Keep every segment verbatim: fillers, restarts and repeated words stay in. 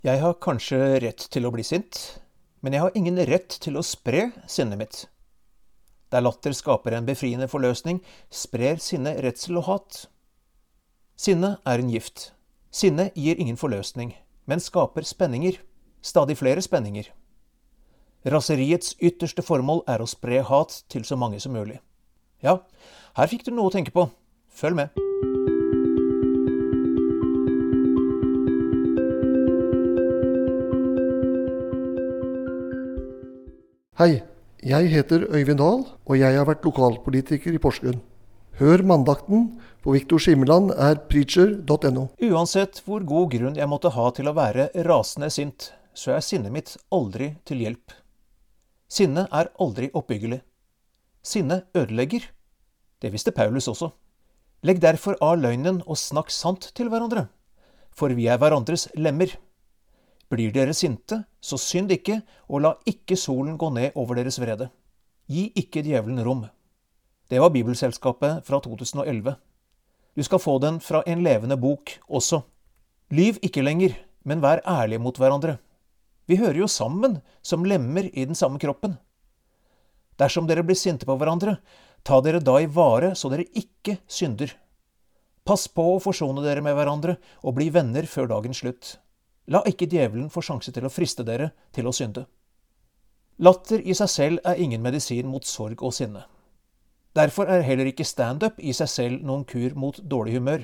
Jeg har kanskje rett til å bli sint, men jeg har ingen rett til å spre sinnet mitt. Der latter skaper en befriende forløsning, sprer sinne redsel og hat. Sinne er en gift. Sinne gir ingen forløsning, men skaper spenninger, stadig flere spenninger. Raseriets ytterste formål er å spre hat til så mange som mulig. Ja, her fikk du noe å tenke på. Følg med. Hei, jeg heter Øyvind Dahl, og jeg har vært lokalpolitiker i Porsgrunn. Hør mandakten på Victor Skimmeland er preacher punktum no. Uansett hvor god grunn jeg måtte ha til å være rasende sint, så er sinnet mitt aldri til hjelp. Sinne er aldri oppbyggelig. Sinne ødelegger. Det visste Paulus også. Legg derfor av løgnen og snakk sant til hverandre, for vi er hverandres lemmer. Blir dere sinte, så synd ikke, og la ikke solen gå ned over deres vrede. Gi ikke djevelen rom. Det var Bibelselskapet fra to tusen og elleve. Du skal få den fra en levende bok også. Lyv ikke lenger, men vær ærlige mot hverandre. Vi hører jo sammen som lemmer i den samme kroppen. Dersom dere blir sinte på hverandre, ta dere da i vare så dere ikke synder. Pass på å forsone dere med hverandre og bli venner før dagens slutt. La ikke djevelen få sjanse til å friste dere til å synde. Latter i seg selv er ingen medisin mot sorg og sinne. Derfor er heller ikke stand-up i seg selv noen kur mot dårlig humør.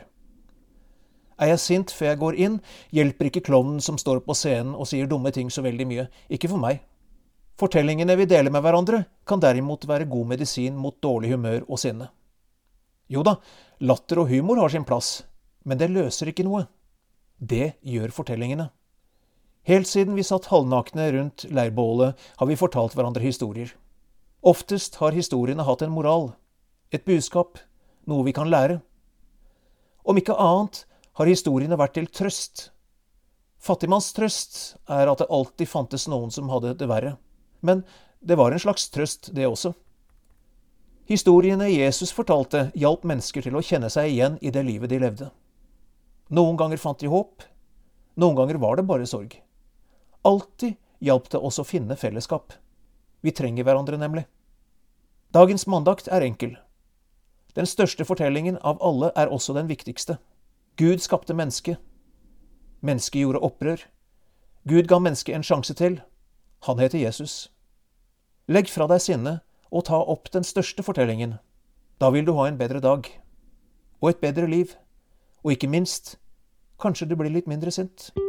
Er jeg sint før jeg går inn, hjelper ikke klovnen som står på scenen og sier dumme ting så veldig mye, ikke for meg. Fortellingene vi deler med hverandre kan derimot være god medisin mot dårlig humør og sinne. Jo da, latter og humor har sin plass, men det løser ikke noe. Det gjør fortellingene. Helt siden vi satt halvnakne rundt leirbålet, har vi fortalt hverandre historier. Oftest har historiene hatt en moral, et budskap, noe vi kan lære. Om ikke annet har historiene vært til trøst. Fattigmanns trøst er at det alltid fantes noen som hadde det verre. Men det var en slags trøst, det også. Historiene Jesus fortalte hjalp mennesker til å kjenne seg igjen i det livet de levde. Noen ganger fant de håp, noen ganger var det bare sorg. Alltid hjalp det oss å finne fellesskap. Vi trenger hverandre nemlig. Dagens mandakt er enkel. Den største fortellingen av alle er også den viktigste. Gud skapte mennesket. Mennesket gjorde opprør. Gud ga mennesket en sjanse til. Han heter Jesus. Legg fra deg sinne og ta opp den største fortellingen. Da vil du ha en bedre dag. Og et bedre liv. Og ikke minst, kanskje du blir litt mindre sint.